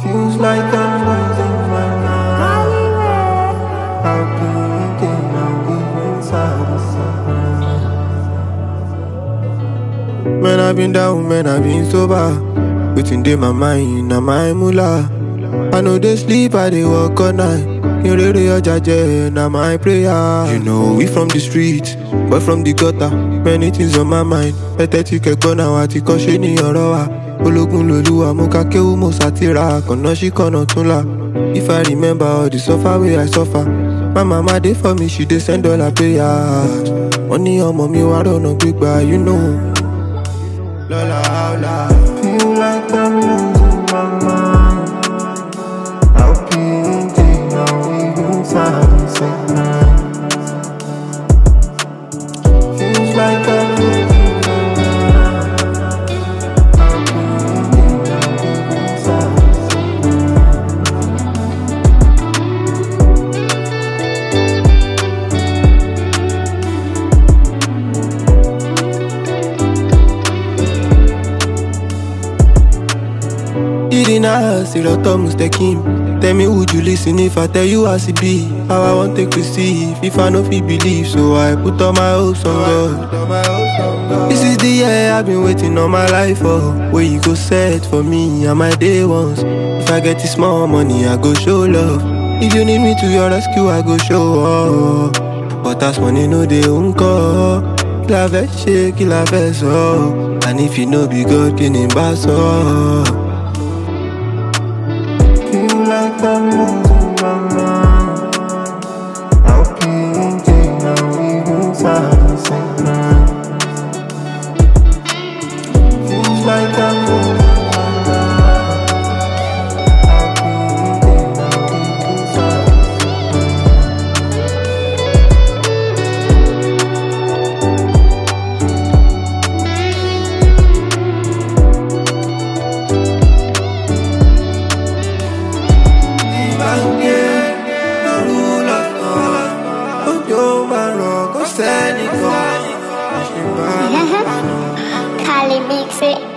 Feels like I'm losing my mind. I've been thinking I'm inside the sun. Man, I've been down, man, I've been sober. Waiting day my mind, na my moolah. I know they sleep, I they walk all night. You really your judge, na my prayer. You know we from the street, but from the gutter. Many things on my mind. Ẹ̀tẹ́tí kẹ́kọ̀ọ́ náà àti kọ́ṣe ní ọ̀rọ̀ wa. Ológun lolúwa mo ká kéwú mo sátìrà. Kọ̀nà sí kọ̀nà tún là. If I remember all the suffer wey I suffer. My mama dey for me, she dey send all her prayers. Wọ́n ní ọmọ mi wá rọ̀nà gbígbà, you know. Lọ́la àwòlá. Feel like I'm losing my mind. I'll be thinking I'm inside the same night. Feels like I'm losing my mind. I'll be thinking I'm inside the same Eating ass, it auto mistaken. Tell me would you listen if I tell you as it be? How I want to receive if I no fit believe. So I put all my hopes on God. This is the year I've been waiting all my life for. Where you go set for me and my day ones. If I get this small money, I go show love. If you need me to your rescue, I go show up. But as money no dey unko. Kila fẹ́ ṣe, kila fẹ́ sọ. And if you no be God, kí ni bá sọ? Feel like I'm losing my mind. I'll be thinking I'm inside the same night. Feels like I'm losing my mind. I'll be thinking I'm inside the Cali mix it.